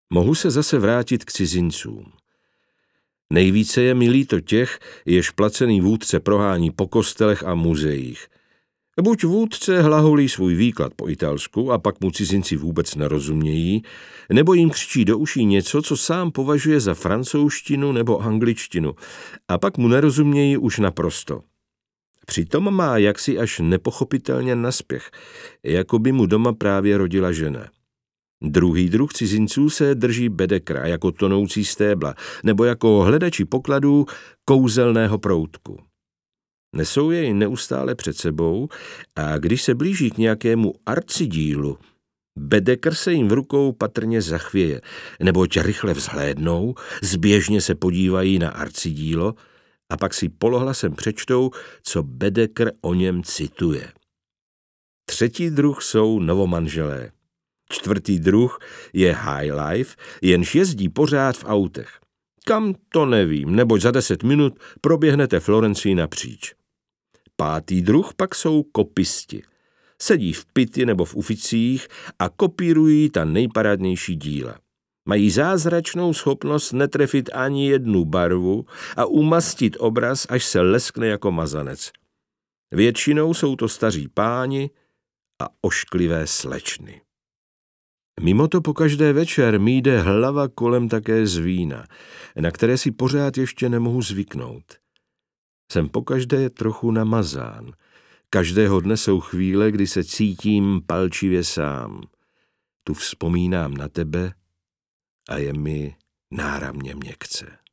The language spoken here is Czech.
Mohu se zase vrátit k cizincům. Nejvíce je mi líto těch, jež placený vůdce prohání po kostelech a muzeích. Buď vůdce hlaholí svůj výklad po italsku a pak mu cizinci vůbec nerozumějí, nebo jim křičí do uší něco, co sám považuje za francouzštinu nebo angličtinu, a pak mu nerozumějí už naprosto. Přitom má jaksi až nepochopitelně naspěch, jako by mu doma právě rodila žena. Druhý druh cizinců se drží Baedekera jako tonoucí stébla nebo jako hledači pokladů kouzelného proutku. Nesou jej neustále před sebou a když se blíží k nějakému arcidílu, Baedeker se jim v rukou patrně zachvěje, neboť rychle vzhlédnou, zběžně se podívají na arcidílo a pak si polohlasem přečtou, co Baedeker o něm cituje. Třetí druh jsou novomanželé. Čtvrtý druh je high life, jenž jezdí pořád v autech. Kam, to nevím, neboť za 10 minut proběhnete Florencii napříč. Pátý druh pak jsou kopisti. Sedí v pytli nebo v uficích a kopírují ta nejparádnější díla. Mají zázračnou schopnost netrefit ani jednu barvu a umastit obraz, až se leskne jako mazanec. Většinou jsou to staří páni a ošklivé slečny. Mimo to pokaždé večer mi jde hlava kolem také z vína, na které si pořád ještě nemohu zvyknout. Jsem pokaždé trochu namazán. Každého dne jsou chvíle, kdy se cítím palčivě sám. Tu vzpomínám na tebe a je mi náramně měkce.